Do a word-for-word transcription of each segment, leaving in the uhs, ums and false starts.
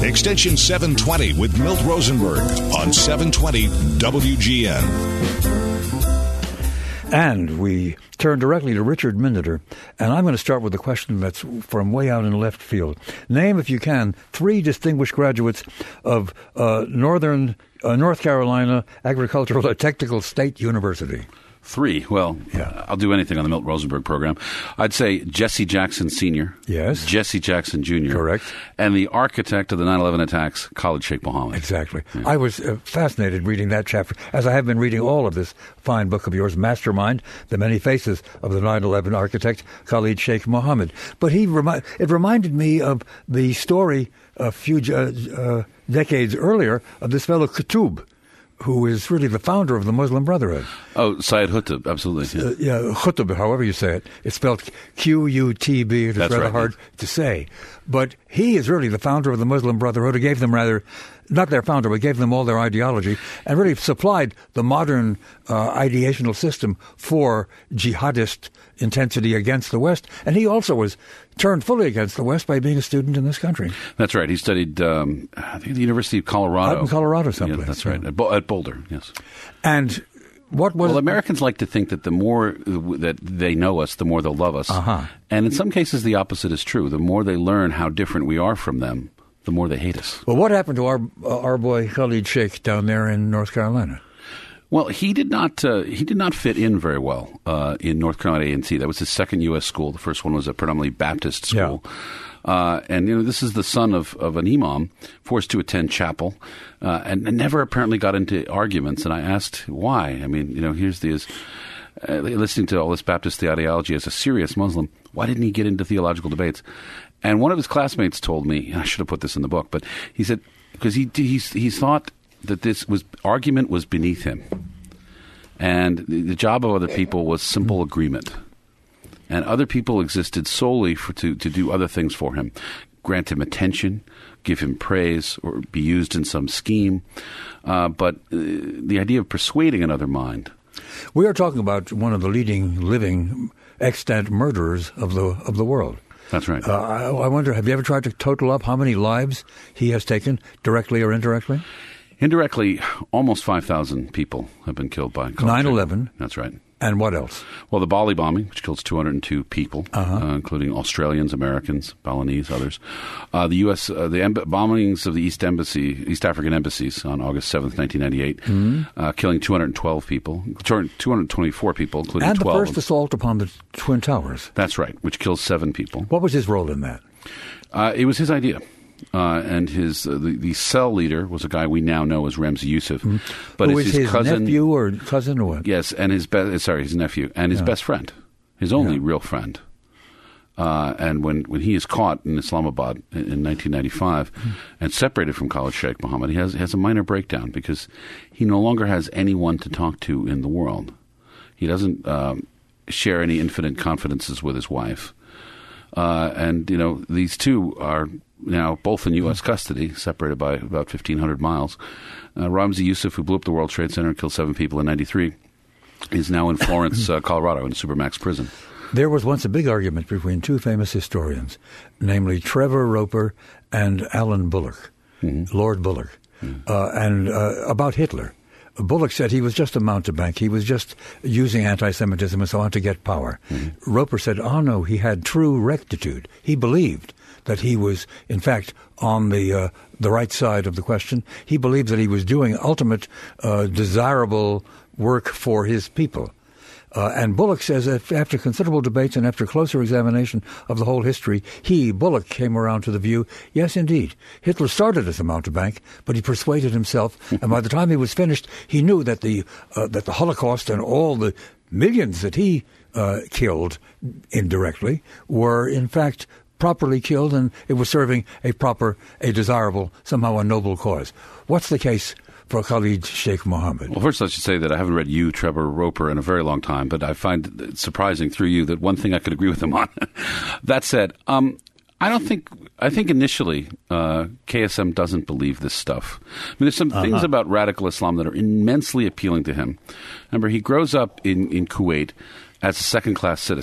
Extension seven twenty with Milt Rosenberg on seven twenty W G N. And we turn directly to Richard Miniter, and I'm going to start with a question that's from way out in left field. Name, if you can, three distinguished graduates of uh, Northern uh, North Carolina Agricultural and Technical State University. Three. Well, yeah. I'll do anything on the Milt Rosenberg program. I'd say Jesse Jackson Senior Yes. Jesse Jackson Junior Correct. And the architect of the nine eleven attacks, Khalid Sheikh Mohammed. Exactly. Yeah. I was uh, fascinated reading that chapter, as I have been reading all of this fine book of yours, Mastermind, The Many Faces of the nine eleven Architect, Khalid Sheikh Mohammed. But he remi- it reminded me of the story a few uh, uh, decades earlier of this fellow Qutb, who is really the founder of the Muslim Brotherhood. Oh, Syed Qutb, absolutely. Yeah, uh, yeah Qutb, however you say it. It's spelled Q U T B. It's That's rather right, hard yes. to say. But he is really the founder of the Muslim Brotherhood, who gave them rather, not their founder, but gave them all their ideology, and really supplied the modern uh, ideational system for jihadist intensity against the West. And he also was turned fully against the West by being a student in this country. That's right. He studied, um, I think, at the University of Colorado. Out in Colorado someplace. Yeah, that's right. At, Bo- at Boulder, yes. And what was... Well, Americans like to think that the more that they know us, the more they'll love us. Uh-huh. And in some cases, the opposite is true. The more they learn how different we are from them, the more they hate us. Well, what happened to our uh, our boy Khalid Sheikh down there in North Carolina? Well, he did not uh, he did not fit in very well uh, in North Carolina A and T. That was his second U S school. The first one was a predominantly Baptist school. Yeah. Uh, and, you know, this is the son of, of an imam, forced to attend chapel, uh, and, and never apparently got into arguments. And I asked why. I mean, you know, here's this, uh, listening to all this Baptist theology as a serious Muslim, why didn't he get into theological debates? And one of his classmates told me, and I should have put this in the book, but he said, because he, he, he thought that this was, argument was beneath him. And the, the job of other people was simple agreement. And other people existed solely for, to, to do other things for him, grant him attention, give him praise, or be used in some scheme. Uh, but uh, the idea of persuading another mind. We are talking about one of the leading living extant murderers of the of the world. That's right. Uh, I, I wonder, have you ever tried to total up how many lives he has taken, directly or indirectly? Indirectly, almost five thousand people have been killed by nine eleven. That's right. And what else? Well, the Bali bombing, which kills two hundred two people, uh-huh. uh, including Australians, Americans, Balinese, others. Uh, the U S Uh, the em- bombings of the East Embassy, East African embassies on August seventh, nineteen ninety-eight, mm-hmm. uh, killing two hundred twelve people, two hundred twenty-four people, including and twelve. And the first assault upon the Twin Towers. That's right, which kills seven people. What was his role in that? Uh, it was his idea. Uh, and his uh, the, the cell leader was a guy we now know as Ramzi Youssef, mm-hmm. but Who it's is his, his cousin, nephew or cousin or what? Yes, and his be- sorry, his nephew and his yeah. best friend, his only yeah. real friend. Uh, and when, when he is caught in Islamabad in, in nineteen ninety-five mm-hmm. and separated from Khalid Sheikh Mohammed, he has has a minor breakdown because he no longer has anyone to talk to in the world. He doesn't um, share any infinite confidences with his wife, uh, and you know these two are now both in U S custody, separated by about fifteen hundred miles. Uh, Ramzi Youssef, who blew up the World Trade Center and killed seven people in ninety-three, is now in Florence, uh, Colorado, in a Supermax prison. There was once a big argument between two famous historians, namely Trevor Roper and Alan Bullock, mm-hmm. Lord Bullock, mm-hmm. uh, and uh, about Hitler. Bullock said he was just a mountebank. He was just using anti-Semitism and so on to get power. Mm-hmm. Roper said, oh, no, he had true rectitude. He believed that he was, in fact, on the uh, the right side of the question. He believed that he was doing ultimate uh, desirable work for his people. Uh, and Bullock says that after considerable debates and after closer examination of the whole history, he, Bullock, came around to the view, yes, indeed, Hitler started as a mountebank, but he persuaded himself, and by the time he was finished, he knew that the uh, that the Holocaust and all the millions that he uh, killed indirectly were, in fact, properly killed, and it was serving a proper, a desirable, somehow a noble cause. What's the case for Khalid Sheikh Mohammed? Well, first I should say that I haven't read you, Trevor Roper, in a very long time, but I find it surprising through you that one thing I could agree with him on. That said, um, I don't think, I think initially uh, K S M doesn't believe this stuff. I mean, there's some uh-huh. things about radical Islam that are immensely appealing to him. Remember, he grows up in, in Kuwait as a second-class citizen.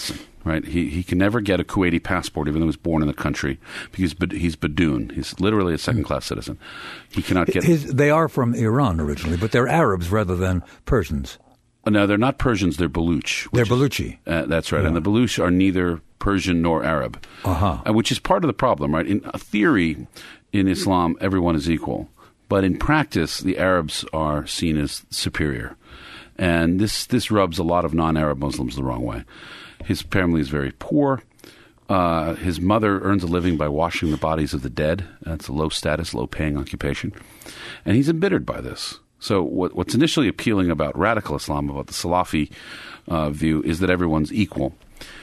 right? He he can never get a Kuwaiti passport, even though he was born in the country, because he's Badoon. He's literally a second-class citizen. He cannot get... His, they are from Iran originally, but they're Arabs rather than Persians. No, they're not Persians. They're Baluch. They're Baluchi. Uh, that's right. Yeah. And the Baluch are neither Persian nor Arab, uh-huh. uh, which is part of the problem, right? In theory, in Islam, everyone is equal. But in practice, the Arabs are seen as superior. And this, this rubs a lot of non-Arab Muslims the wrong way. His family is very poor. Uh, his mother earns a living by washing the bodies of the dead. That's a low-status, low-paying occupation. And he's embittered by this. So what, what's initially appealing about radical Islam, about the Salafi uh, view, is that everyone's equal.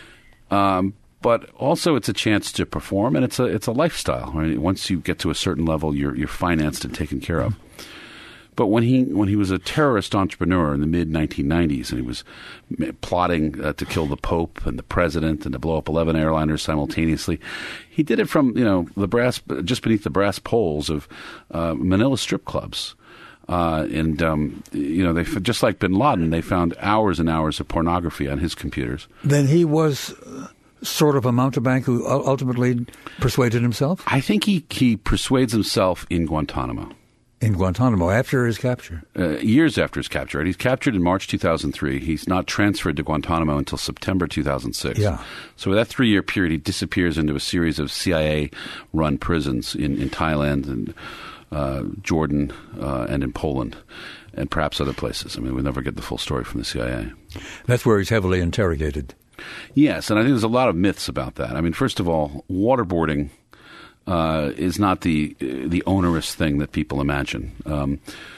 Um, but also it's a chance to perform, and it's a it's a lifestyle. Right? Once you get to a certain level, you're you're financed and taken care of. But when he when he was a terrorist entrepreneur in the mid nineteen nineties, and he was plotting uh, to kill the Pope and the President and to blow up eleven airliners simultaneously, he did it from you know the brass just beneath the brass poles of uh, Manila strip clubs. Uh, and, um, you know, they just like bin Laden, they found hours and hours of pornography on his computers. Then he was sort of a mountebank who ultimately persuaded himself? I think he, he persuades himself in Guantanamo. In Guantanamo, after his capture? Uh, years after his capture. Right? He's captured in March two thousand three. He's not transferred to Guantanamo until September two thousand six. Yeah. So with that three-year period, he disappears into a series of C I A-run prisons in, in Thailand and Uh, Jordan, uh, and in Poland, and perhaps other places. I mean, we never get the full story from the C I A. That's where he's heavily interrogated. Yes, and I think there's a lot of myths about that. I mean, first of all, waterboarding uh, is not the the onerous thing that people imagine. Um,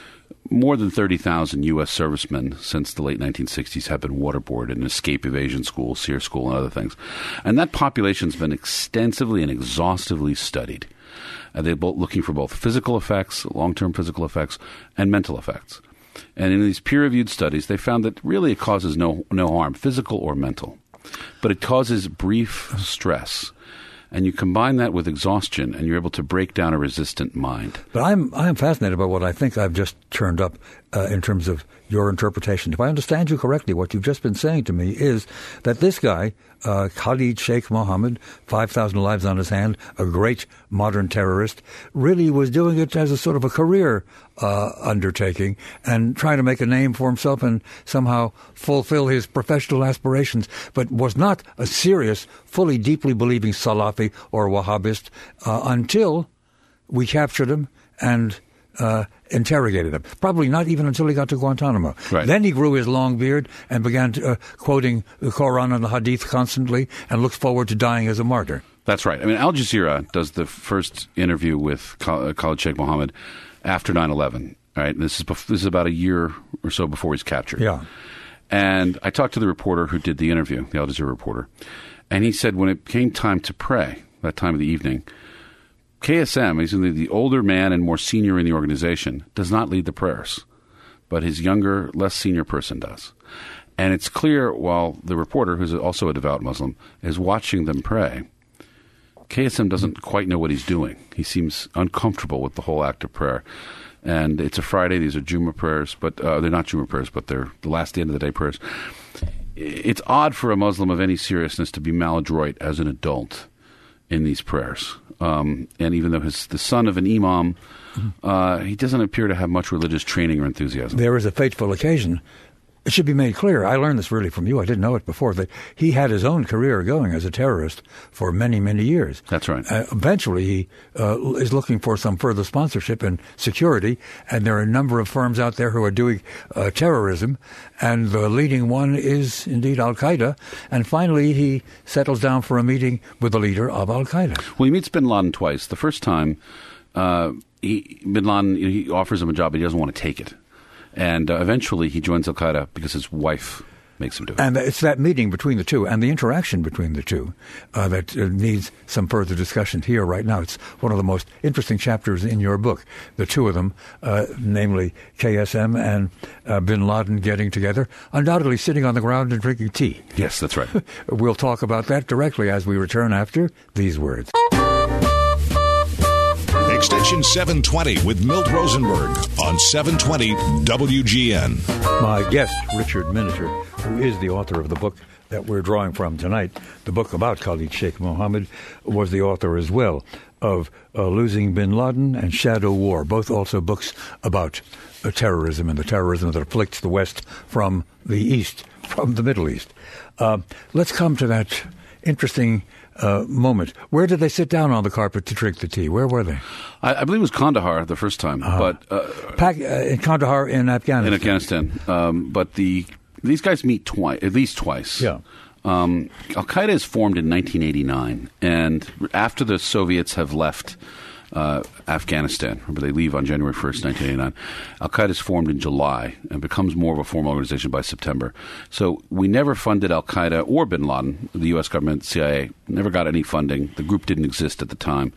more than thirty thousand U S servicemen since the late nineteen sixties have been waterboarded in escape evasion school, SEER school, and other things. And that population's been extensively and exhaustively studied. Uh, they're both looking for both physical effects, long-term physical effects, and mental effects. And in these peer-reviewed studies, they found that really it causes no no harm, physical or mental. But it causes brief stress. And you combine that with exhaustion, and you're able to break down a resistant mind. But I'm I'm fascinated by what I think I've just turned up uh, in terms of your interpretation. If I understand you correctly, what you've just been saying to me is that this guy, uh, Khalid Sheikh Mohammed, five thousand lives on his hand, a great modern terrorist, really was doing it as a sort of a career uh, undertaking and trying to make a name for himself and somehow fulfill his professional aspirations, but was not a serious, fully, deeply believing Salafi or Wahhabist uh, until we captured him and uh, interrogated him. Probably not even until he got to Guantanamo. Right. Then he grew his long beard and began to, uh, quoting the Quran and the Hadith constantly and looked forward to dying as a martyr. That's right. I mean, Al Jazeera does the first interview with Khalid Sheikh Mohammed after nine eleven. Right? This is bef- this is about a year or so before he's captured. Yeah. And I talked to the reporter who did the interview, the Al Jazeera reporter, and he said when it came time to pray, that time of the evening, K S M, he's the older man and more senior in the organization, does not lead the prayers, but his younger, less senior person does. And it's clear while the reporter, who's also a devout Muslim, is watching them pray, K S M doesn't quite know what he's doing. He seems uncomfortable with the whole act of prayer. And it's a Friday. These are Jummah prayers, but uh, they're not Jummah prayers, but they're the last, the end of the day prayers. It's odd for a Muslim of any seriousness to be maladroit as an adult in these prayers. Um, and even though he's the son of an imam, uh, he doesn't appear to have much religious training or enthusiasm. There was a fateful occasion. It should be made clear, I learned this really from you, I didn't know it before, that he had his own career going as a terrorist for many, many years. That's right. Uh, eventually, he uh, is looking for some further sponsorship and security, and there are a number of firms out there who are doing uh, terrorism, and the leading one is indeed Al-Qaeda. And finally, he settles down for a meeting with the leader of Al-Qaeda. Well, he meets bin Laden twice. The first time, uh, he, bin Laden, he offers him a job, but he doesn't want to take it. And uh, eventually he joins Al-Qaeda because his wife makes him do it. And it's that meeting between the two and the interaction between the two uh, that uh, needs some further discussion here right now. It's one of the most interesting chapters in your book, the two of them, uh, namely K S M and uh, bin Laden getting together, undoubtedly sitting on the ground and drinking tea. Yes, that's right. We'll talk about that directly as we return after these words. Extension Mission seven twenty with Milt Rosenberg on seven twenty W G N. My guest, Richard Miniter, who is the author of the book that we're drawing from tonight, the book about Khalid Sheikh Mohammed, was the author as well of uh, Losing Bin Laden and Shadow War, both also books about uh, terrorism and the terrorism that afflicts the West from the East, from the Middle East. Uh, let's come to that interesting uh, moment. Where did they sit down on the carpet to drink the tea? Where were they? I, I believe it was Kandahar the first time, uh, but uh, Pac- uh, in Kandahar in Afghanistan. In Afghanistan, um, but the these guys meet twice, at least twice. Yeah. Um, Al Qaeda is formed in nineteen eighty-nine, and after the Soviets have left uh, Afghanistan, remember they leave on January first, nineteen eighty-nine, Al Qaeda is formed in July and becomes more of a formal organization by September. So we never funded Al Qaeda or Bin Laden. The U S government, C I A, never got any funding. The group didn't exist at the time.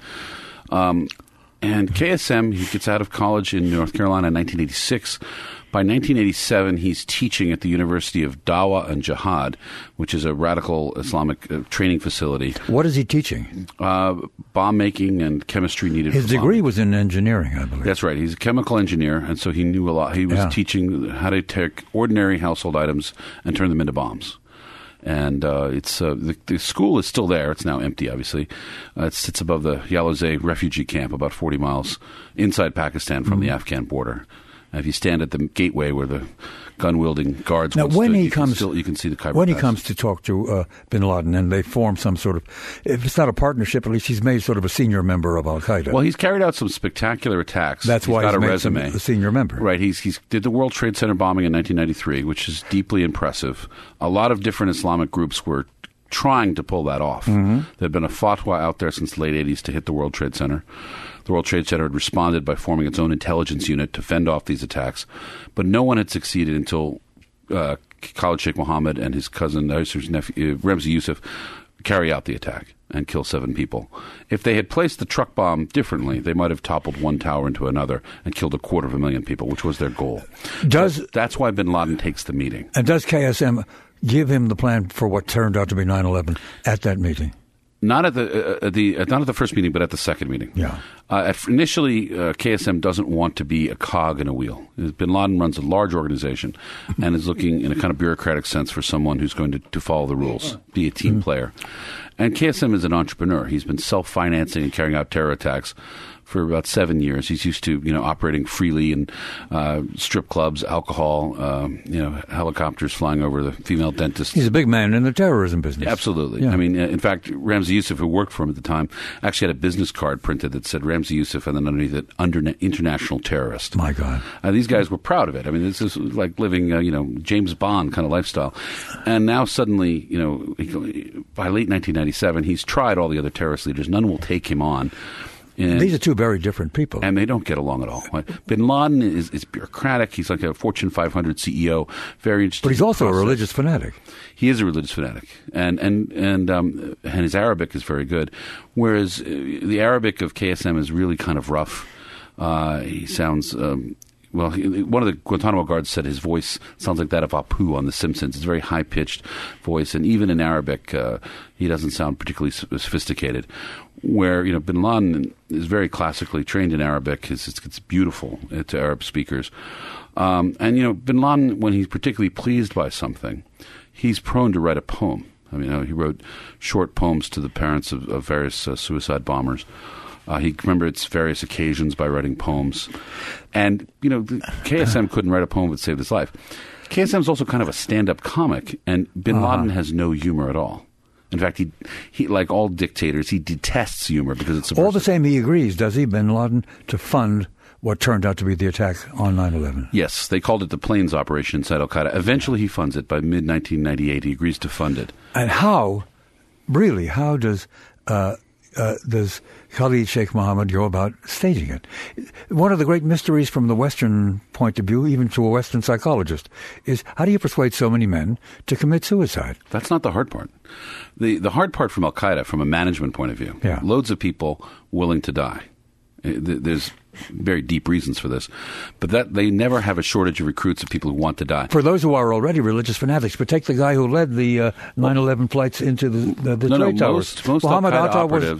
Um, and K S M, he gets out of college in North Carolina in nineteen eighty-six. By nineteen eighty-seven, he's teaching at the University of Dawah and Jihad, which is a radical Islamic uh, training facility. What is he teaching? Uh, bomb making and chemistry needed. His for degree bombing. was in engineering, I believe. That's right. He's a chemical engineer, and so he knew a lot. He was Yeah. teaching how to take ordinary household items and turn them into bombs. And uh, it's uh, the, the school is still there. It's now empty, obviously. Uh, it sits above the Yalozay refugee camp, about forty miles inside Pakistan from Mm-hmm. the Afghan border. And if you stand at the gateway where the gun-wielding guards Now, once when stood, he you, comes, can still, you can see the Khyber when he Pass. comes to talk to uh, Bin Laden, and they form some sort of, if it's not a partnership, at least he's made sort of a senior member of Al Qaeda. Well, he's carried out some spectacular attacks. That's he's why got he's a made resume. some, a senior member. Right. He's he's did the World Trade Center bombing in nineteen ninety-three, which is deeply impressive. A lot of different Islamic groups were trying to pull that off. Mm-hmm. There had been a fatwa out there since the late eighties to hit the World Trade Center. The World Trade Center had responded by forming its own intelligence unit to fend off these attacks, but no one had succeeded until uh, Khalid Sheikh Mohammed and his cousin, uh, his nephew, uh, Ramzi Youssef, carry out the attack and kill seven people. If they had placed the truck bomb differently, they might have toppled one tower into another and killed a quarter of a million people, which was their goal. Does But that's why bin Laden takes the meeting. And does K S M give him the plan for what turned out to be nine eleven at that meeting? Not at the uh, the uh, not at the first meeting, but at the second meeting. Yeah. Uh, at, initially, uh, K S M doesn't want to be a cog in a wheel. Bin Laden runs a large organization and is looking, in a kind of bureaucratic sense, for someone who's going to, to follow the rules, be a team mm-hmm. player. And K S M is an entrepreneur. He's been self-financing and carrying out terror attacks for about seven years. He's used to, you know, operating freely in uh, strip clubs, alcohol, um, you know, helicopters flying over the female dentists. He's a big man in the terrorism business. Absolutely. Yeah. I mean, in fact, Ramzi Youssef, who worked for him at the time, actually had a business card printed that said Ramzi Youssef and then underneath it, under international terrorist. My God. Uh, these guys were proud of it. I mean, this is like living, uh, you know, James Bond kind of lifestyle. And now suddenly, you know, he, by late nineteen ninety-seven, he's tried all the other terrorist leaders. None will take him on. And, These are two very different people. And they don't get along at all. Bin Laden is, is bureaucratic. He's like a Fortune five hundred C E O, very interested. But he's in also process. a religious fanatic. He is a religious fanatic. And and and, um, and his Arabic is very good. Whereas uh, the Arabic of K S M is really kind of rough. Uh, he sounds... Um, Well, he, one of the Guantanamo guards said his voice sounds like that of Apu on The Simpsons. It's a very high-pitched voice, and even in Arabic, uh, he doesn't sound particularly sophisticated. Where, you know, Bin Laden is very classically trained in Arabic. It's, it's, it's beautiful to Arab speakers. Um, and, you know, Bin Laden, when he's particularly pleased by something, he's prone to write a poem. I mean, you know, he wrote short poems to the parents of, of various uh, suicide bombers. Uh, he commemorates various occasions by writing poems. And, you know, K S M couldn't write a poem that saved his life. K S M is also kind of a stand-up comic, and Bin uh-huh. Laden has no humor at all. In fact, he, he, like all dictators, he detests humor because it's subversive. All the same, he agrees, does he, Bin Laden, to fund what turned out to be the attack on nine eleven? Yes, they called it the Plains Operation inside Al-Qaeda. Eventually, he funds it. By mid nineteen ninety-eight, he agrees to fund it. And how, really, how does... Uh, Uh, does Khalid Sheikh Mohammed go about staging it? One of the great mysteries from the Western point of view, even to a Western psychologist, is how do you persuade so many men to commit suicide? That's not the hard part. The the hard part from Al-Qaeda, from a management point of view, yeah. loads of people willing to die. There's very deep reasons for this, but that they never have a shortage of recruits of people who want to die. For those who are already religious fanatics, but take the guy who led the uh, nine eleven flights into the, the, the no, Trade no, Towers. Most, most Muhammad Al-Qaeda Atta operatives was,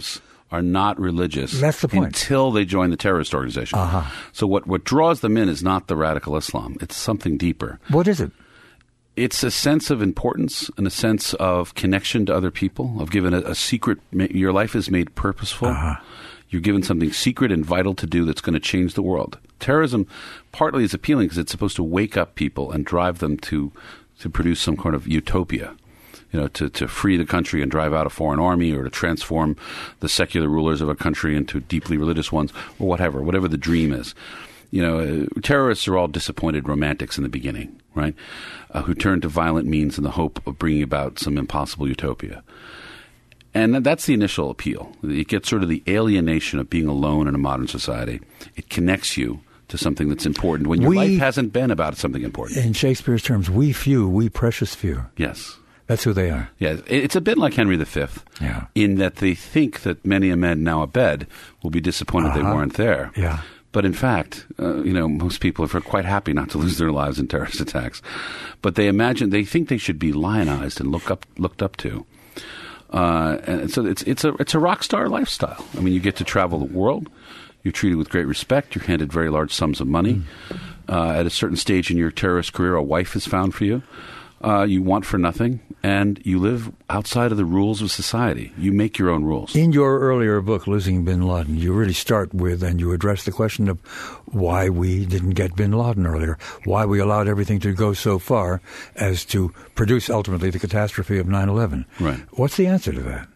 are not religious That's the point. until they join the terrorist organization. Uh-huh. So what, what draws them in is not the radical Islam. It's something deeper. What is it? It's a sense of importance and a sense of connection to other people, of giving a, a secret. Your life is made purposeful. Uh-huh. You're given something secret and vital to do that's going to change the world. Terrorism partly is appealing because it's supposed to wake up people and drive them to to produce some kind of utopia, you know, to, to free the country and drive out a foreign army, or to transform the secular rulers of a country into deeply religious ones, or whatever, whatever the dream is. You know, uh, terrorists are all disappointed romantics in the beginning, right, uh, who turn to violent means in the hope of bringing about some impossible utopia. And that's the initial appeal. It gets sort of the alienation of being alone in a modern society. It connects you to something that's important when your We- life hasn't been about something important. In Shakespeare's terms, we few, we precious few. Yes. That's who they are. Yeah, it- it's a bit like Henry the Fifth, Yeah. in that they think that many a man now abed will be disappointed they Uh-huh. weren't there. Yeah. But in fact, uh, you know, most people are quite happy not to lose their lives in terrorist attacks. But they imagine, they think they should be lionized and look up, looked up to. Uh, and so it's it's a it's a rock star lifestyle. I mean, you get to travel the world. You're treated with great respect. You're handed very large sums of money. Mm. Uh, at a certain stage in your terrorist career, a wife is found for you. Uh, you want for nothing, and you live outside of the rules of society. You make your own rules. In your earlier book, Losing Bin Laden, you really start with, and you address the question of why we didn't get Bin Laden earlier, why we allowed everything to go so far as to produce ultimately the catastrophe of nine eleven. Right. What's the answer to that?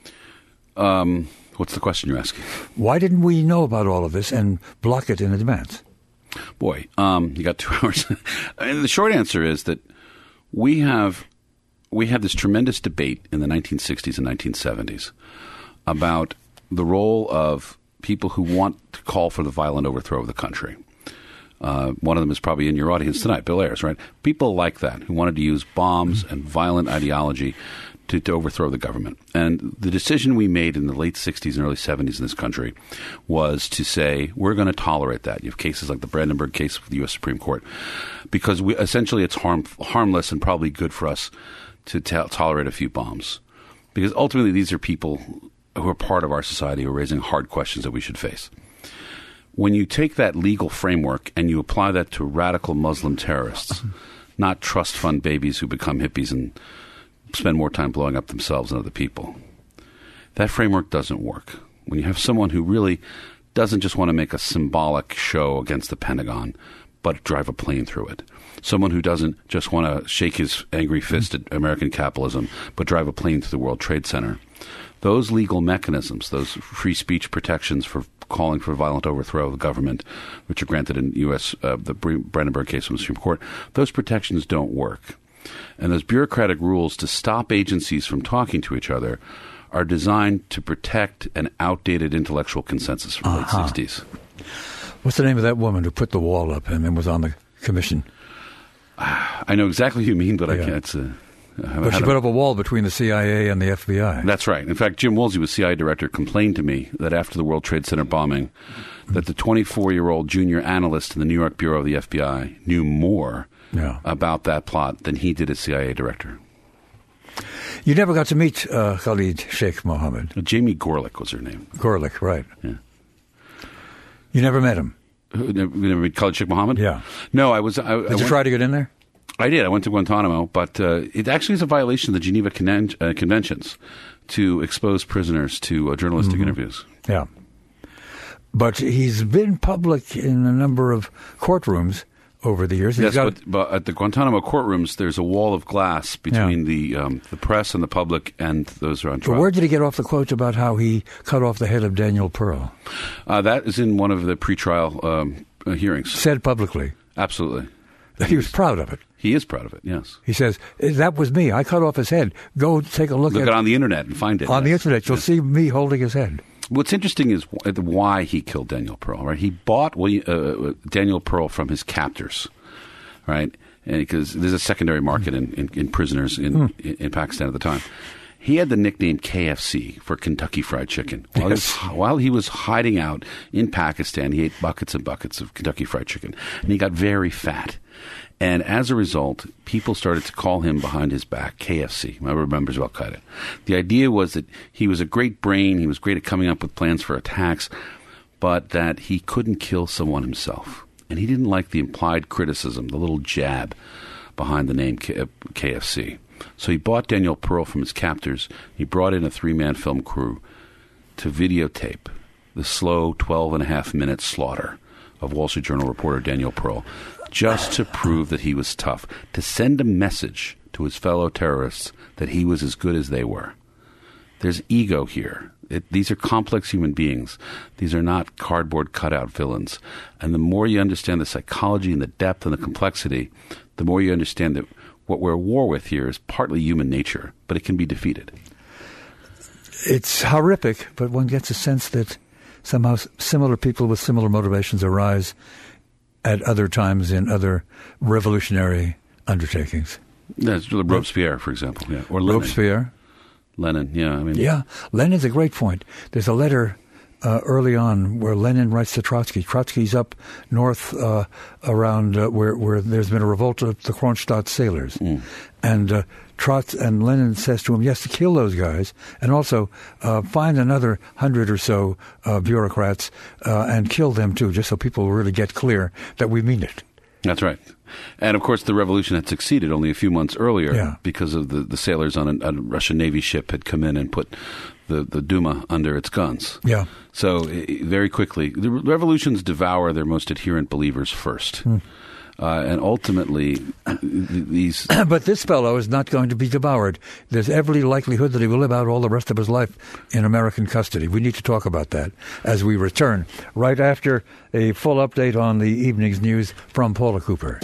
Um, what's the question you're asking? Why didn't we know about all of this and block it in advance? Boy, um, you got two hours. And the short answer is that we have we had this tremendous debate in the nineteen sixties and nineteen seventies about the role of people who want to call for the violent overthrow of the country. Uh, one of them is probably in your audience tonight, Bill Ayers, right? People like that who wanted to use bombs and violent ideology to, to overthrow the government. And the decision we made in the late sixties and early seventies in this country was to say, we're going to tolerate that. You have cases like the Brandenburg case with the U S Supreme Court, because we, essentially it's harm, harmless and probably good for us to to tolerate a few bombs. Because ultimately these are people who are part of our society who are raising hard questions that we should face. When you take that legal framework and you apply that to radical Muslim terrorists, not trust fund babies who become hippies and spend more time blowing up themselves and other people, that framework doesn't work. When you have someone who really doesn't just want to make a symbolic show against the Pentagon, but drive a plane through it. Someone who doesn't just want to shake his angry fist at American capitalism, but drive a plane through the World Trade Center. Those legal mechanisms, those free speech protections for calling for violent overthrow of the government, which are granted in U S uh, the Brandenburg case from the Supreme Court, those protections don't work. And those bureaucratic rules to stop agencies from talking to each other are designed to protect an outdated intellectual consensus from the Uh-huh. late sixties. What's the name of that woman who put the wall up and then was on the commission? I know exactly who you mean, but I Yeah. can't. It's, uh, I haven't But she had put a- up a wall between the C I A and the F B I. That's right. In fact, Jim Woolsey, was C I A director, complained to me that after the World Trade Center bombing, that the twenty-four-year-old junior analyst in the New York Bureau of the F B I knew more Yeah. about that plot than he did as C I A director. You never got to meet uh, Khalid Sheikh Mohammed. Jamie Gorelick was her name. Gorelick, right. Yeah. You never met him. Who- Never, never met Khalid Sheikh Mohammed? Yeah. No, I was. I, I Did you went- try to get in there? I did. I went to Guantanamo, but uh, it actually is a violation of the Geneva Conven- uh, Conventions to expose prisoners to uh, journalistic Mm-hmm. interviews. Yeah. But he's been public in a number of courtrooms over the years. He's Yes, got- but, but at the Guantanamo courtrooms, there's a wall of glass between the um, the press and the public and those who are on But trial. where did he get off the quotes about how he cut off the head of Daniel Pearl? Uh, that is in one of the pretrial um, uh, hearings. Said publicly. Absolutely. He was proud of it. He is proud of it, yes. He says, that was me. I cut off his head. Go take a look, Look at it on the internet and find it. on the yes. internet. You'll Yes. see me holding his head. What's interesting is wh- why he killed Daniel Pearl, right? He bought William, uh, Daniel Pearl from his captors, right? And because there's a secondary market in, in, in prisoners in, Hmm. in, in Pakistan at the time. He had the nickname K F C for Kentucky Fried Chicken. While, Yes. he, was, while he was hiding out in Pakistan, he ate buckets and buckets of Kentucky Fried Chicken. And he got very fat. And as a result, people started to call him behind his back K F C, members of Al-Qaeda. The idea was that he was a great brain, he was great at coming up with plans for attacks, but that he couldn't kill someone himself. And he didn't like the implied criticism, the little jab behind the name K F C. So he bought Daniel Pearl from his captors. He brought in a three-man film crew to videotape the slow twelve and a half minute slaughter of Wall Street Journal reporter Daniel Pearl, just to prove that he was tough, to send a message to his fellow terrorists that he was as good as they were. There's ego here. It, these are complex human beings. These are not cardboard cutout villains. And the more you understand the psychology and the depth and the complexity, the more you understand that what we're at war with here is partly human nature, but it can be defeated. It's horrific, but one gets a sense that somehow similar people with similar motivations arise at other times in other revolutionary undertakings. That's Robespierre, for example, yeah, or Lenin. Robespierre. Lenin, yeah. I mean, yeah, Lenin's a great point. There's a letter uh, early on where Lenin writes to Trotsky. Trotsky's up north uh, around uh, where where there's been a revolt of the Kronstadt sailors, mm. and uh, Trots and Lenin says to him, "Yes, to kill those guys, and also uh, find another hundred or so uh, bureaucrats uh, and kill them too, just so people really get clear that we mean it." That's right. And, of course, the revolution had succeeded only a few months earlier yeah. because of the, the sailors on a, a Russian Navy ship had come in and put the, the Duma under its guns. Yeah. So, it, very quickly, the revolutions devour their most adherent believers first. Hmm. Uh, and ultimately, these... But this fellow is not going to be devoured. There's every likelihood that he will live out all the rest of his life in American custody. We need to talk about that as we return, right after a full update on the evening's news from Paula Cooper.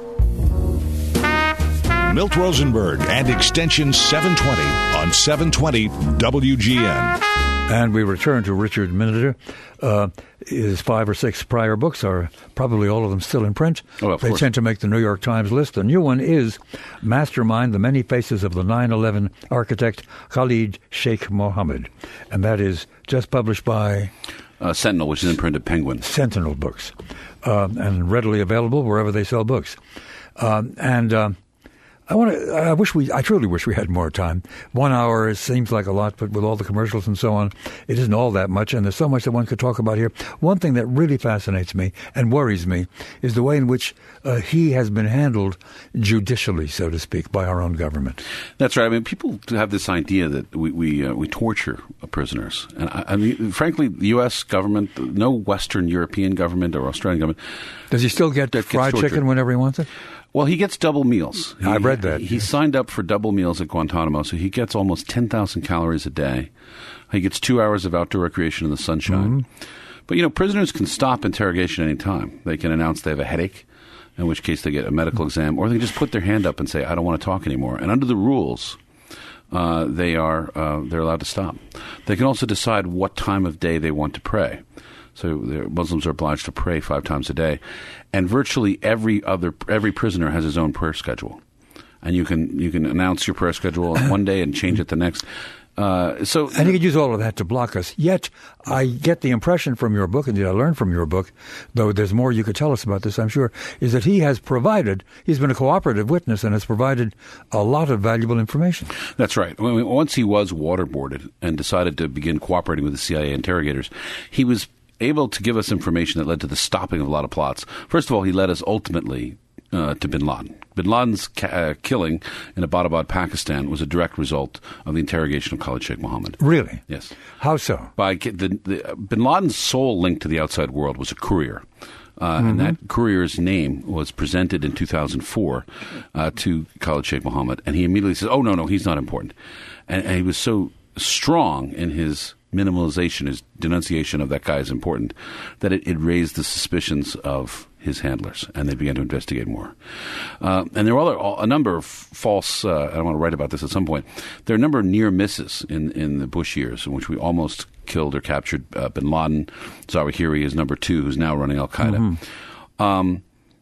Milt Rosenberg and Extension seven twenty on seven twenty W G N. And we return to Richard Miniter. Uh, his five or six prior books are probably all of them still in print. Oh, of they course. tend to make the New York Times list. The new one is Mastermind, The Many Faces of the nine eleven Architect Khalid Sheikh Mohammed. And that is just published by... Uh, Sentinel, which is in print at Penguin. Sentinel Books. Uh, and readily available wherever they sell books. Um, and... Uh, I want to. I wish we. I truly wish we had more time. One hour seems like a lot, but with all the commercials and so on, it isn't all that much. And there's so much that one could talk about here. One thing that really fascinates me and worries me is the way in which uh, he has been handled judicially, so to speak, by our own government. That's right. I mean, people have this idea that we we, uh, we torture prisoners, and I, I mean, frankly, the U S government, no Western European government or Australian government. Does he still get fried chicken whenever he wants it? Well, he gets double meals. He, I've read that. He, he signed up for double meals at Guantanamo, so he gets almost ten thousand calories a day. He gets two hours of outdoor recreation in the sunshine. Mm-hmm. But, you know, prisoners can stop interrogation any time. They can announce they have a headache, in which case they get a medical exam, or they can just put their hand up and say, I don't want to talk anymore. And under the rules, uh, they are uh, they're allowed to stop. They can also decide what time of day they want to pray. So Muslims are obliged to pray five times a day, and virtually every other every prisoner has his own prayer schedule, and you can you can announce your prayer schedule on one day and change it the next. Uh, so, and you could use all of that to block us. Yet, I get the impression from your book, and I learned from your book, though there's more you could tell us about this, I'm sure, is that he has provided, he's been a cooperative witness and has provided a lot of valuable information. That's right. I mean, once he was waterboarded and decided to begin cooperating with the C I A interrogators, he was able to give us information that led to the stopping of a lot of plots. First of all, he led us ultimately uh, to bin Laden. Bin Laden's ca- uh, killing in Abbottabad, Pakistan, was a direct result of the interrogation of Khalid Sheikh Mohammed. Really? Yes. How so? By the, the, bin Laden's sole link to the outside world was a courier. Uh, mm-hmm. And that courier's name was presented in two thousand four uh, to Khalid Sheikh Mohammed. And he immediately says, oh, no, no, he's not important. And, and he was so strong in his minimalization, his denunciation of that guy is important, that it, it raised the suspicions of his handlers, and they began to investigate more. Uh, and there were other, a number of false, uh, I want to write about this at some point, there are a number of near misses in, in the Bush years in which we almost killed or captured uh, bin Laden. Zawahiri is number two, who's now running al-Qaeda. Mm-hmm. Um,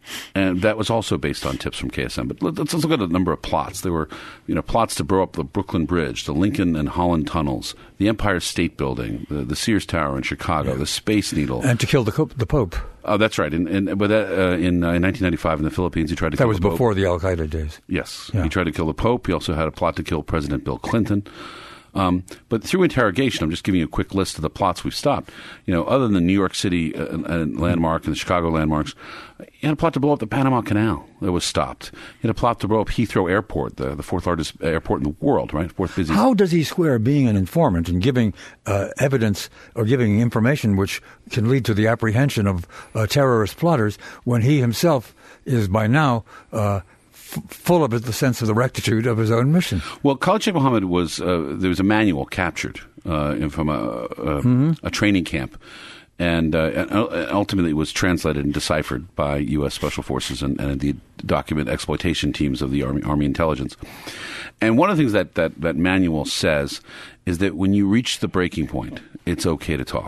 And that was also based on tips from K S M. But let's, let's look at a number of plots. There were, you know, plots to blow up the Brooklyn Bridge, the Lincoln and Holland tunnels, the Empire State Building, the, the Sears Tower in Chicago, yeah. the Space Needle, and to kill the co- the Pope. Oh, that's right. In, in, but that, uh, in, uh, in nineteen ninety-five in the Philippines, he tried to that kill was the Pope. before the Al Qaeda days. Yes, yeah. he tried to kill the Pope. He also had a plot to kill President Bill Clinton. Um, but through interrogation, I'm just giving you a quick list of the plots we've stopped. You know, other than the New York City uh, uh, landmark and the Chicago landmarks, he had a plot to blow up the Panama Canal that was stopped. He had a plot to blow up Heathrow Airport, the, the fourth largest airport in the world, right? Fourth busiest. How does he square being an informant and giving uh, evidence or giving information which can lead to the apprehension of uh, terrorist plotters when he himself is by now uh, full of the sense of the rectitude of his own mission? Well, Khalid Sheikh Mohammed was, uh, there was a manual captured uh, from a, a, mm-hmm. a training camp. And, uh, and ultimately it was translated and deciphered by U S Special Forces and, and the document exploitation teams of the Army, Army Intelligence. And one of the things that, that, that manual says is that when you reach the breaking point, it's okay to talk.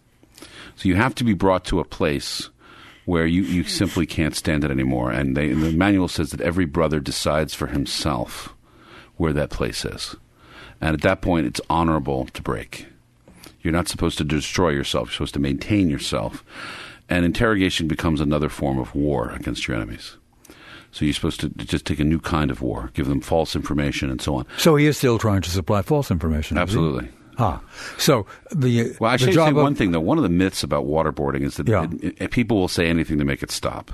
So you have to be brought to a place where you, you simply can't stand it anymore. And they, the manual says that every brother decides for himself where that place is. And at that point, it's honorable to break. You're not supposed to destroy yourself. You're supposed to maintain yourself. And interrogation becomes another form of war against your enemies. So you're supposed to just take a new kind of war, give them false information and so on. So he is still trying to supply false information. Absolutely. Ah, so the well, I should the say job one of, thing though. One of the myths about waterboarding is that yeah. it, it, people will say anything to make it stop.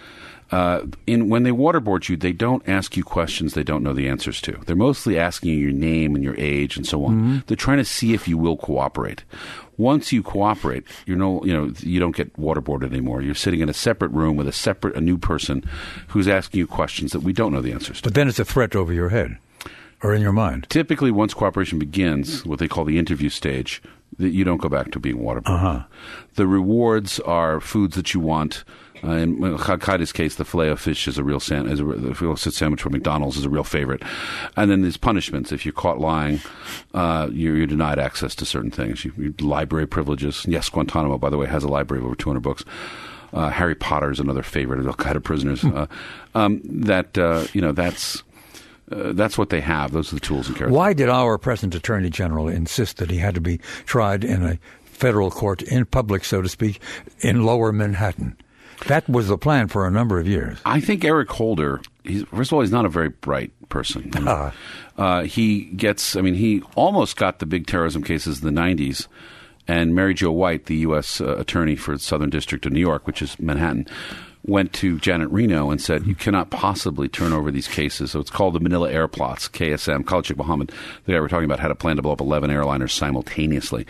Uh, in when they waterboard you, they don't ask you questions they don't know the answers to. They're mostly asking you your name and your age and so on. Mm-hmm. They're trying to see if you will cooperate. Once you cooperate, you're no, you know, you don't get waterboarded anymore. You're sitting in a separate room with a separate, a new person who's asking you questions that we don't know the answers to. But then it's a threat over your head. Or in your mind? Typically, once cooperation begins, what they call the interview stage, that you don't go back to being waterboarded. Uh-huh. The rewards are foods that you want. Uh, in Al-Qaeda's case, the filet of fish is a real san- is a, the filet sandwich from McDonald's is a real favorite. And then there's punishments. If you're caught lying, uh, you're, you're denied access to certain things. You, you, library privileges. Yes, Guantanamo, by the way, has a library of over two hundred books. Uh, Harry Potter is another favorite of Al-Qaeda prisoners. uh, um, that uh, you know, that's. Uh, that's what they have. Those are the tools and characters. Why did our present Attorney General insist that he had to be tried in a federal court, in public, so to speak, in lower Manhattan? That was the plan for a number of years. I think Eric Holder, he's, first of all, he's not a very bright person. I mean, uh. Uh, he gets, I mean, he almost got the big terrorism cases in the nineties. And Mary Jo White, the U S uh, attorney for the Southern District of New York, which is Manhattan, went to Janet Reno and said, you cannot possibly turn over these cases. So it's called the Manila Air Plots, K S M. Khalid Sheikh Mohammed, the guy we're talking about, had a plan to blow up eleven airliners simultaneously.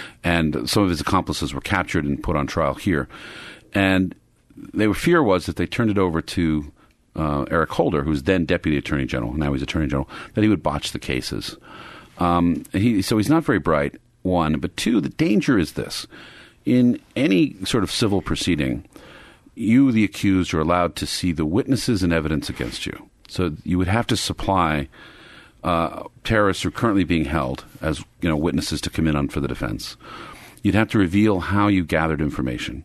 And some of his accomplices were captured and put on trial here. And their fear was that they turned it over to uh, Eric Holder, who was then Deputy Attorney General, now he's Attorney General, that he would botch the cases. Um, he, so he's not very bright, one. But two, the danger is this. In any sort of civil proceeding, you, the accused, are allowed to see the witnesses and evidence against you. So you would have to supply uh, terrorists who are currently being held as, you know, witnesses to come in on for the defense. You'd have to reveal how you gathered information.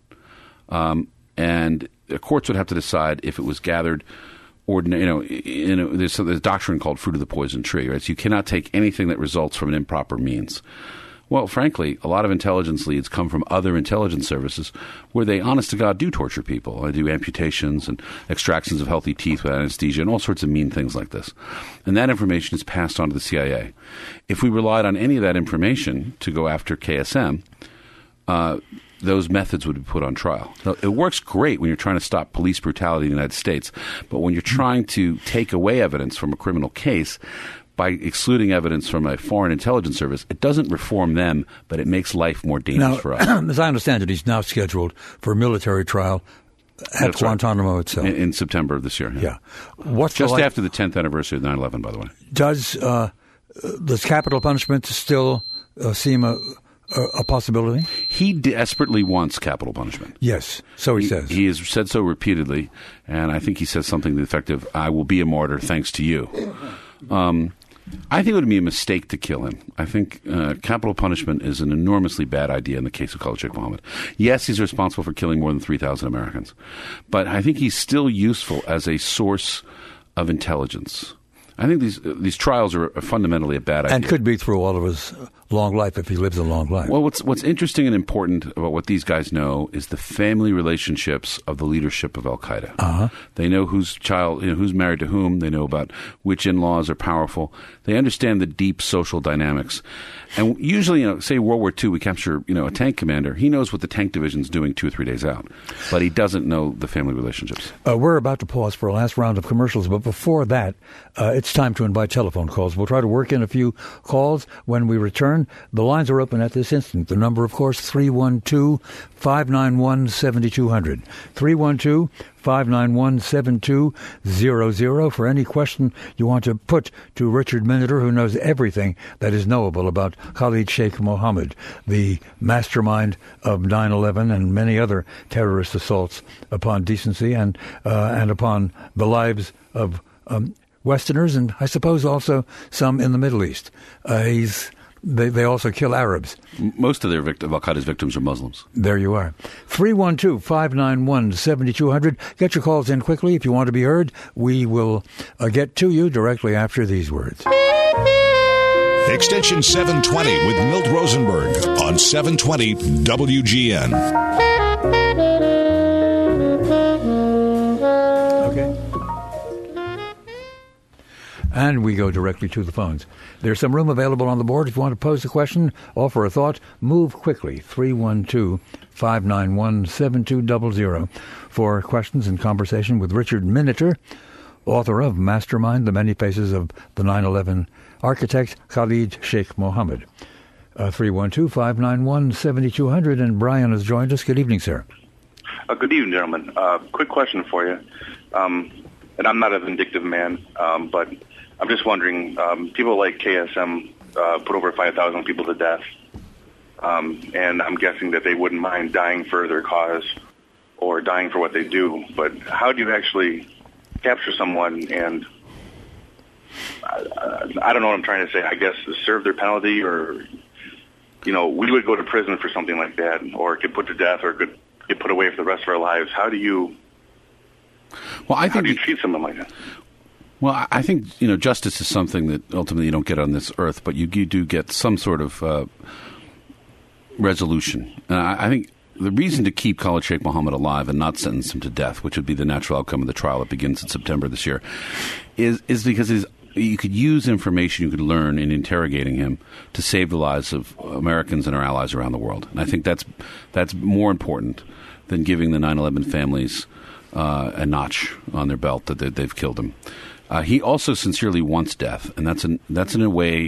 Um, and the courts would have to decide if it was gathered ordinary, you know, in a, there's, there's a doctrine called fruit of the poison tree, right? So you cannot take anything that results from an improper means. Well, frankly, a lot of intelligence leads come from other intelligence services where they, honest to God, do torture people. They do amputations and extractions of healthy teeth with anesthesia and all sorts of mean things like this. And that information is passed on to the C I A. If we relied on any of that information to go after K S M, uh, those methods would be put on trial. Now, it works great when you're trying to stop police brutality in the United States, but when you're trying to take away evidence from a criminal case by excluding evidence from a foreign intelligence service, it doesn't reform them, but it makes life more dangerous now, for us. As I understand it, he's now scheduled for a military trial at That's Guantanamo right. itself. In, in September of this year. Yeah. yeah. What's Just the, like, after the tenth anniversary of nine eleven, by the way. Does, uh, does capital punishment still uh, seem a, a, a possibility? He desperately wants capital punishment. Yes, so he, he says. He has said so repeatedly, and I think he says something to the effect of, I will be a martyr thanks to you. Um, I think it would be a mistake to kill him. I think uh, capital punishment is an enormously bad idea in the case of Khalid Sheikh Mohammed. Yes, he's responsible for killing more than three thousand Americans, but I think he's still useful as a source of intelligence. I think these uh, these trials are fundamentally a bad idea. And could be through all of his long life if he lives a long life. Well, what's what's interesting and important about what these guys know is the family relationships of the leadership of Al-Qaeda. Uh-huh. They know whose child, you know, who's married to whom. They know about which in-laws are powerful. They understand the deep social dynamics. And usually, you know, say World War Two, we capture, you know, a tank commander. He knows what the tank division's doing two or three days out, but he doesn't know the family relationships. Uh, we're about to pause for a last round of commercials, but before that, uh, it's time to invite telephone calls. We'll try to work in a few calls when we return. The lines are open at this instant. The number, of course, three one two, five nine one, seven two zero zero. three one two, five nine one, seven two zero zero for any question you want to put to Richard Miniter, who knows everything that is knowable about Khalid Sheikh Mohammed, the mastermind of nine eleven and many other terrorist assaults upon decency and uh, and upon the lives of um, Westerners, and I suppose also some in the Middle East. Uh, he's They, they also kill Arabs. Most of their victim, Al-Qaeda's victims are Muslims. There you are. three one two, five nine one, seven two zero zero. Get your calls in quickly if you want to be heard. We will uh, get to you directly after these words. Extension seven twenty with Milt Rosenberg on seven twenty W G N. Okay. And we go directly to the phones. There's some room available on the board. If you want to pose a question, offer a thought, move quickly. three one two, five nine one, seven two zero zero for questions and conversation with Richard Miniter, author of Mastermind, The Many Faces of the nine eleven Architect, Khalid Sheikh Mohammed. Uh, three one two, five nine one, seven two zero zero. And Brian has joined us. Good evening, sir. Uh, good evening, gentlemen. Uh, quick question for you. Um, and I'm not a vindictive man, um, but I'm just wondering, um, people like K S M uh, put over five thousand people to death, um, and I'm guessing that they wouldn't mind dying for their cause or dying for what they do, but how do you actually capture someone and, uh, I don't know what I'm trying to say, I guess serve their penalty, or, you know, we would go to prison for something like that, or get put to death, or get, get put away for the rest of our lives. How do you, well, I think how do you treat someone like that? Well, I think, you know, justice is something that ultimately you don't get on this earth, but you, you do get some sort of uh, resolution. And I, I think the reason to keep Khalid Sheikh Mohammed alive and not sentence him to death, which would be the natural outcome of the trial that begins in September this year, is is because he's, you could use information you could learn in interrogating him to save the lives of Americans and our allies around the world. And I think that's that's more important than giving the nine eleven families uh, a notch on their belt that they, they've killed him. Uh, he also sincerely wants death, and that's in, that's in a way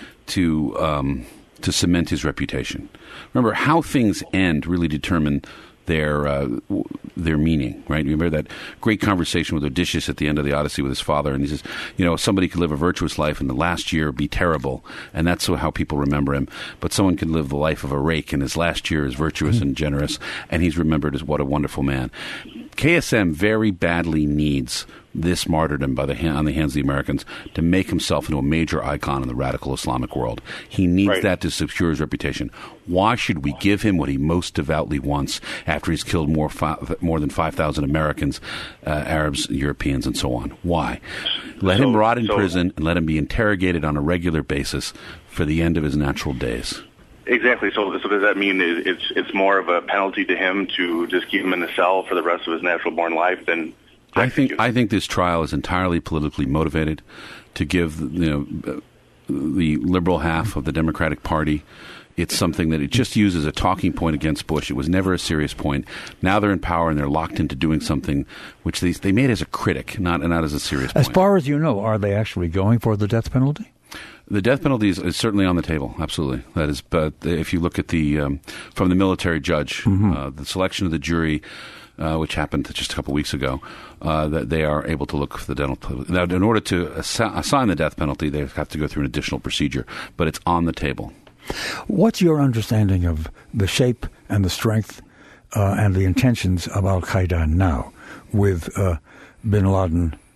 to um, to cement his reputation. Remember, how things end really determine their uh, w- their meaning, right? You remember that great conversation with Odysseus at the end of the Odyssey with his father, and he says, you know, somebody could live a virtuous life and the last year be terrible, and that's how people remember him. But someone can live the life of a rake, and his last year is virtuous mm-hmm. and generous, and he's remembered as what a wonderful man. K S M very badly needs this martyrdom by the hand, on the hands of the Americans to make himself into a major icon in the radical Islamic world. He needs right. that to secure his reputation. Why should we give him what he most devoutly wants after he's killed more fi- more than five thousand Americans, uh, Arabs, Europeans, and so on? Why? Let so, him rot in so, prison and let him be interrogated on a regular basis for the end of his natural days. Exactly. So, so does that mean it's it's more of a penalty to him to just keep him in the cell for the rest of his natural-born life than? I think I think this trial is entirely politically motivated to give, you know, the liberal half of the Democratic Party. It's something that it just uses a talking point against Bush. It was never a serious point. Now they're in power and they're locked into doing something which they they made as a critic, not not as a serious point. As far as you know, are they actually going for the death penalty? The death penalty is, is certainly on the table. Absolutely, that is. But if you look at the um, from the military judge, mm-hmm. uh, the selection of the jury, uh, which happened just a couple weeks ago, uh, that they are able to look for the dental. Now, in order to assi- assign the death penalty, they have to go through an additional procedure, but it's on the table. What's your understanding of the shape and the strength uh, and the intentions of Al Qaeda now, with uh, Bin Laden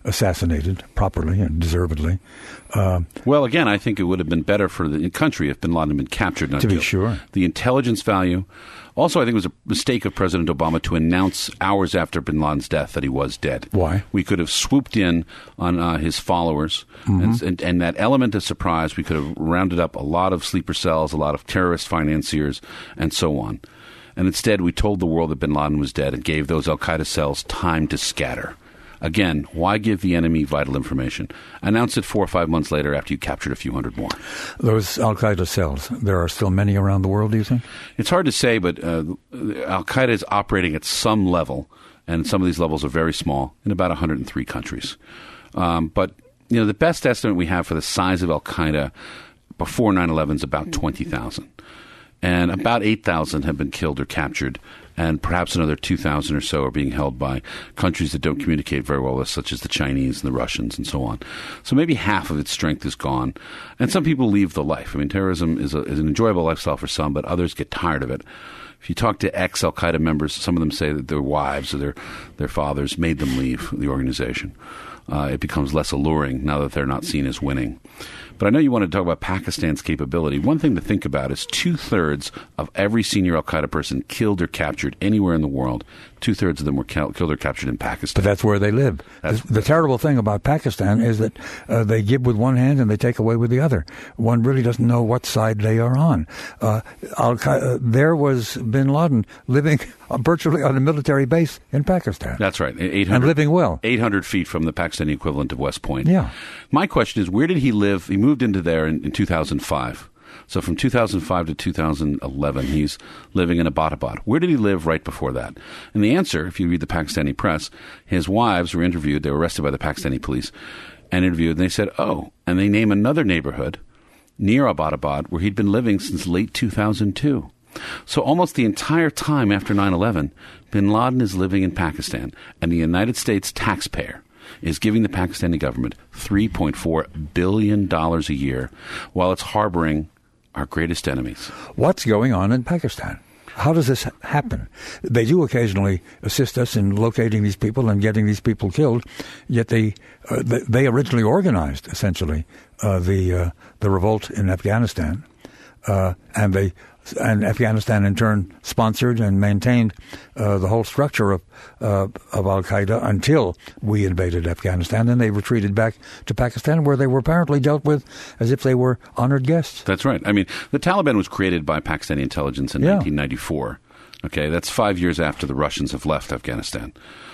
assassinated properly and deservedly. Uh, well, again, I think it would have been better for the country if bin Laden had been captured, not to killed. be sure. The intelligence value. Also, I think it was a mistake of President Obama to announce hours after bin Laden's death that he was dead. Why? We could have swooped in on uh, his followers, mm-hmm. and, and, and that element of surprise, we could have rounded up a lot of sleeper cells, a lot of terrorist financiers, and so on. And instead, we told the world that bin Laden was dead and gave those al-Qaeda cells time to scatter. Again, why give the enemy vital information? Announce it four or five months later after you captured a few hundred more. Those al-Qaeda cells, there are still many around the world, do you think? It's hard to say, but uh, al-Qaeda is operating at some level, and some of these levels are very small, in about one hundred three countries. Um, but, you know, the best estimate we have for the size of al-Qaeda before nine eleven is about twenty thousand. And about eight thousand have been killed or captured, and perhaps another two thousand or so are being held by countries that don't communicate very well with us, such as the Chinese and the Russians and so on. So maybe half of its strength is gone. And some people leave the life. I mean, terrorism is, a, is an enjoyable lifestyle for some, but others get tired of it. If you talk to ex-Al-Qaeda members, some of them say that their wives or their, their fathers made them leave the organization. Uh, it becomes less alluring now that they're not seen as winning. But I know you want to talk about Pakistan's capability. One thing to think about is two-thirds of every senior al-Qaeda person killed or captured anywhere in the world, two-thirds of them were cal- killed or captured in Pakistan. But that's where they live. The, the terrible thing about Pakistan is that uh, they give with one hand and they take away with the other. One really doesn't know what side they are on. Uh, al-Qaeda, uh, there was bin Laden living virtually on a military base in Pakistan. That's right. eight hundred, and living well. eight hundred feet from the Pakistani equivalent of West Point. Yeah. My question is, where did he live? He moved into there in, in two thousand five. So from two thousand five to two thousand eleven, he's living in Abbottabad. Where did he live right before that? And the answer, if you read the Pakistani press, his wives were interviewed. They were arrested by the Pakistani police and interviewed. And they said, oh, and they name another neighborhood near Abbottabad where he'd been living since late two thousand two. So almost the entire time after nine eleven, bin Laden is living in Pakistan, and the United States taxpayer is giving the Pakistani government three point four billion dollars a year while it's harboring our greatest enemies. What's going on in Pakistan? How does this happen? They do occasionally assist us in locating these people and getting these people killed, yet they uh, they originally organized, essentially, uh, the uh, the revolt in Afghanistan, uh, and they and Afghanistan in turn sponsored and maintained uh, the whole structure of uh, of al-Qaeda until we invaded Afghanistan. Then they retreated back to Pakistan, where they were apparently dealt with as if they were honored guests. That's right. I mean, the Taliban was created by Pakistani intelligence in yeah. nineteen ninety-four. Okay, that's five years after the Russians have left Afghanistan.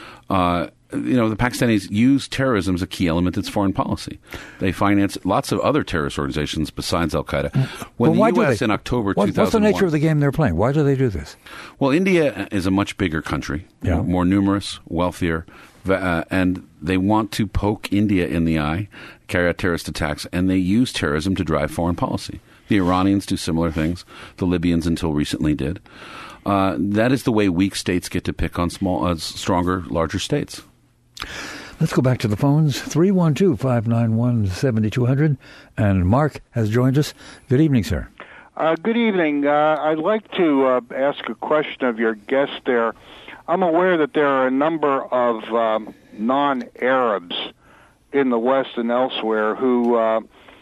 Uh, you know, the Pakistanis use terrorism as a key element of its foreign policy. They finance lots of other terrorist organizations besides al-Qaeda. When well, the U S in October what, two thousand one... What's the nature of the game they're playing? Why do they do this? Well, India is a much bigger country, yeah. more numerous, wealthier, uh, and they want to poke India in the eye, carry out terrorist attacks, and they use terrorism to drive foreign policy. The Iranians do similar things. The Libyans until recently did. Uh, that is the way weak states get to pick on small, uh, stronger, larger states. Let's go back to the phones. three one two, five nine one, seven two zero zero. And Mark has joined us. Good evening, sir. Uh, good evening. Uh, I'd like to uh, ask a question of your guest there. I'm aware that there are a number of um, non-Arabs in the West and elsewhere who uh,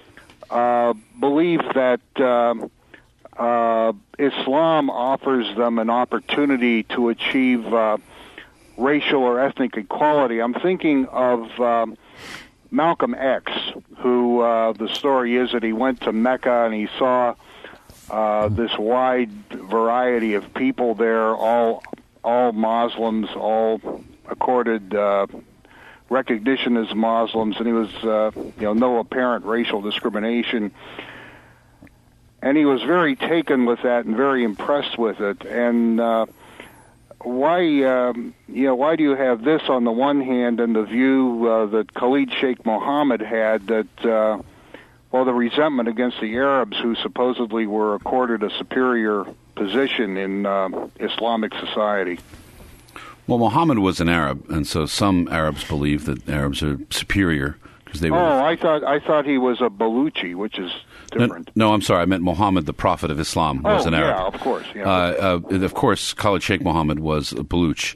uh, believe that um, uh, Islam offers them an opportunity to achieve uh, racial or ethnic equality. I'm thinking of um, Malcolm X, who uh, the story is that he went to Mecca and he saw uh, this wide variety of people there, all all Muslims, all accorded uh, recognition as Muslims, and he was, uh, you know, no apparent racial discrimination. And he was very taken with that and very impressed with it. And uh, why, um, you know, why do you have this on the one hand and the view uh, that Khalid Sheikh Mohammed had that, uh, well, the resentment against the Arabs who supposedly were accorded a superior position in uh, Islamic society? Well, Muhammad was an Arab, and so some Arabs believe that Arabs are superior because they were. Oh, I thought I thought he was a Baluchi, which is different. No, no, I'm sorry. I meant Muhammad, the prophet of Islam, was oh, an Arab. Yeah, of course. Yeah. Uh, uh, of course, Khalid Sheikh Mohammed was a Baluch.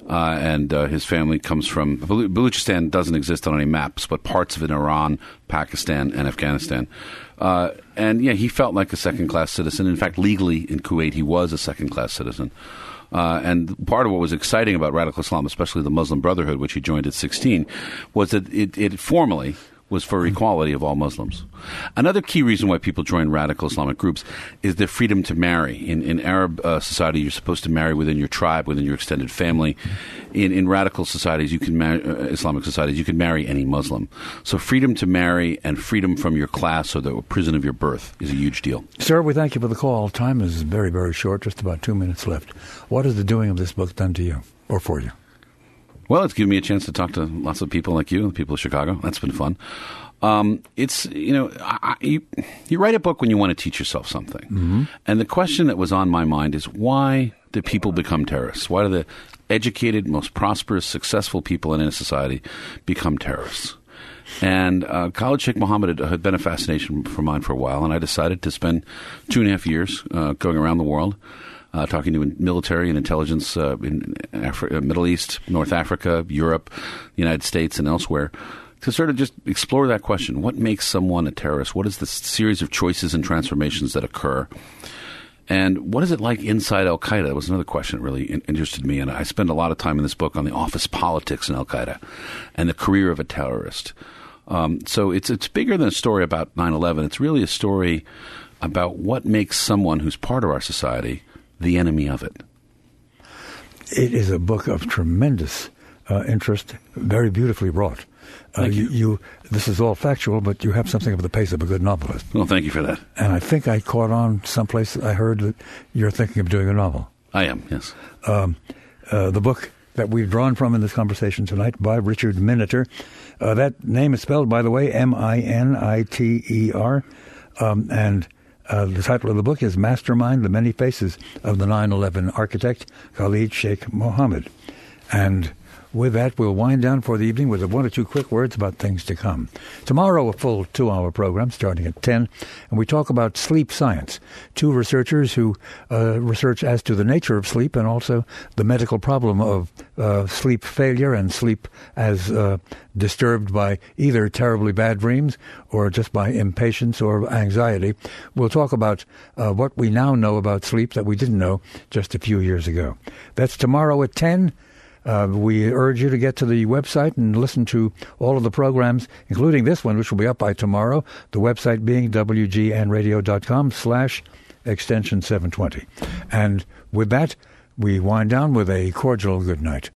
Uh, and uh, his family comes from Bal- Baluchistan doesn't exist on any maps, but parts of it in Iran, Pakistan, and Afghanistan. Uh, and yeah, he felt like a second-class citizen. In fact, legally in Kuwait, he was a second-class citizen. Uh, and part of what was exciting about radical Islam, especially the Muslim Brotherhood, which he joined at sixteen, was that it, it formally was for equality of all Muslims. Another key reason why people join radical Islamic groups is their freedom to marry. In, in Arab uh, society, you're supposed to marry within your tribe, within your extended family. In, in radical societies, you can mar- uh, Islamic societies, you can marry any Muslim. So freedom to marry and freedom from your class or the prison of your birth is a huge deal. Sir, we thank you for the call. Time is very, very short, just about two minutes left. What has the doing of this book done to you or for you? Well, it's given me a chance to talk to lots of people like you, the people of Chicago. That's been fun. Um, it's, you know, I, you, you write a book when you want to teach yourself something. Mm-hmm. And the question that was on my mind is, why do people become terrorists? Why do the educated, most prosperous, successful people in a society become terrorists? And uh, Khalid Sheikh Mohammed had, had been a fascination for mine for a while, and I decided to spend two and a half years uh, going around the world, Uh, talking to military and intelligence uh, in Afri- Middle East, North Africa, Europe, the United States, and elsewhere, to sort of just explore that question. What makes someone a terrorist? What is the series of choices and transformations that occur? And what is it like inside Al-Qaeda? That was another question that really in- interested me. And I spend a lot of time in this book on the office politics in Al-Qaeda and the career of a terrorist. Um, so it's it's bigger than a story about nine eleven. It's really a story about what makes someone who's part of our society the enemy of it. It is a book of tremendous uh, interest, very beautifully wrought. Uh, Thank you. you, you. This is all factual, but you have something of the pace of a good novelist. Well, thank you for that. And I think I caught on someplace, I heard that you're thinking of doing a novel. I am, yes. Um, uh, the book that we've drawn from in this conversation tonight by Richard Miniter. Uh, that name is spelled, by the way, M I N I T E R. Um, and Uh, the title of the book is Mastermind, The Many Faces of the nine eleven Architect, Khalid Sheikh Mohammed. And with that, we'll wind down for the evening with one or two quick words about things to come. Tomorrow, a full two-hour program starting at ten, and we talk about sleep science. Two researchers who uh, research as to the nature of sleep and also the medical problem of uh, sleep failure and sleep as uh, disturbed by either terribly bad dreams or just by impatience or anxiety. We'll talk about uh, what we now know about sleep that we didn't know just a few years ago. That's tomorrow at ten. Uh, we urge you to get to the website and listen to all of the programs, including this one, which will be up by tomorrow, the website being w g n radio dot com slash extension seven twenty. And with that, we wind down with a cordial good night.